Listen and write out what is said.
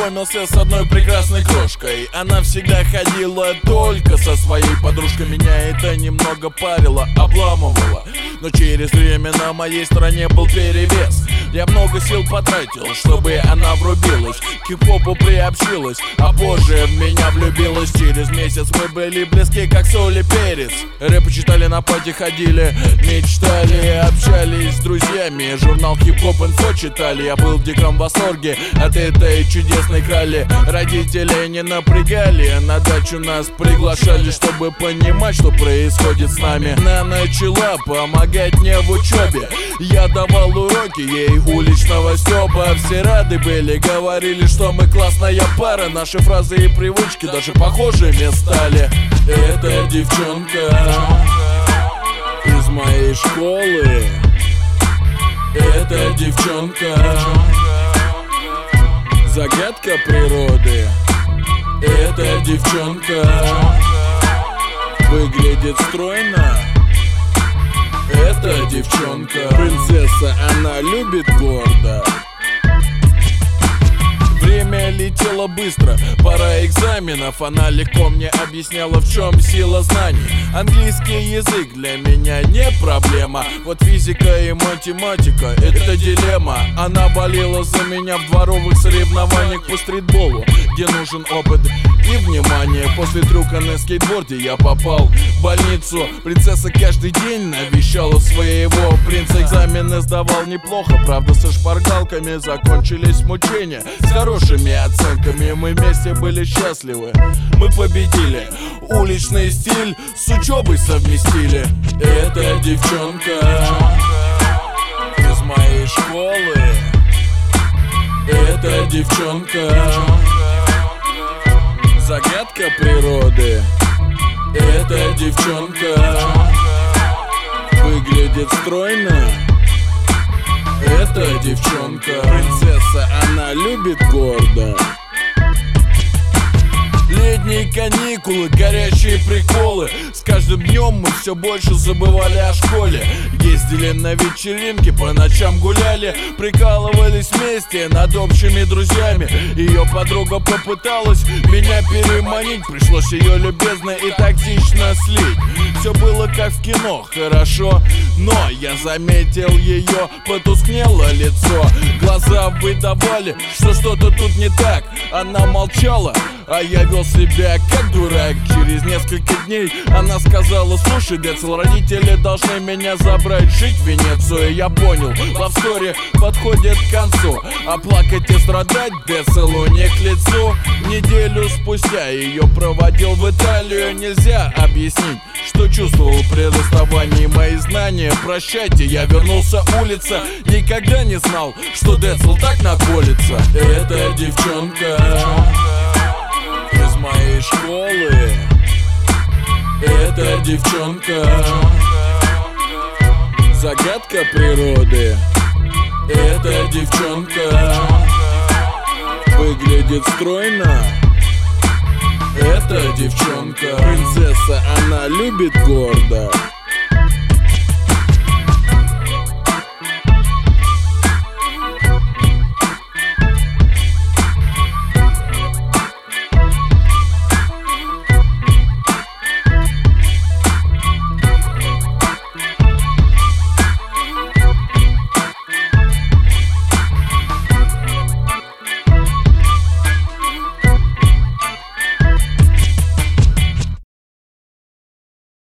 познакомился с одной прекрасной крошкой. Она всегда ходила только со своей подружкой. Меня это немного парило, обламывало, но через время на моей стороне был перевес. Я много сил потратил, чтобы она врубилась, к хип-хопу приобщилась, а позже в меня влюбилась. Через месяц мы были близки, как соль и перец. Рэпы читали, на пати ходили, мечтали, общались с друзьями, журнал Хип-Хоп Инфо читали. Я был в диком восторге от этой чудесной крали. Родители не напрягали, на дачу нас приглашали, чтобы понимать, что происходит с нами. Она начала помогать мне в учебе, я давал уроки ей уличного стёба. Все рады были, говорили, что мы классная пара. Наши фразы и привычки даже похожими стали. Эта девчонка из моей школы. Эта девчонка загадка природы. Эта девчонка выглядит стройно. Эта девчонка принцесса, она любит гордо. Время летело быстро, пора экзаменов. Она легко мне объясняла, в чем сила знаний. Английский язык для меня не проблема. Вот физика и математика — это дилемма. Она болела за меня в дворовых соревнованиях по стритболу, где нужен опыт и внимание. После трюка на скейтборде я попал в больницу. Принцесса каждый день навещала своего принца. Экзамены сдавал неплохо, правда со шпаргалками. Закончились мучения с хорошими оценками. Мы вместе были счастливы, мы победили. Уличный стиль с учебой совместили. Эта девчонка из моей школы. Эта девчонка загадка природы. Эта девчонка выглядит стройно. Эта девчонка принцесса, она любит гордо. Летние каникулы, горячие приколы. С каждым днем мы все больше забывали о школе. Ездили на вечеринки, по ночам гуляли, прикалывались вместе над общими друзьями. Ее подруга попыталась меня переманить, пришлось ее любезно и тактично слить. Все было как в кино, хорошо, но я заметил ее потускнело лицо. Глаза выдавали, что что-то тут не так. Она молчала, а я вел себя как дурак. Через несколько дней она сказала: слушай, Децл, родители должны меня забрать жить в Венецию. Я понял, лавстори подходит к концу, а плакать и страдать Децлу не к лицу. Неделю спустя ее проводил в Италию. Нельзя объяснить, что чувствовал при расставании. Мои знания прощайте, я вернулся улица. Никогда не знал, что Децл так наколется. Эта девчонка из моей школы. Эта девчонка загадка природы. Эта девчонка выглядит стройно. Эта девчонка принцесса, она любит гордо.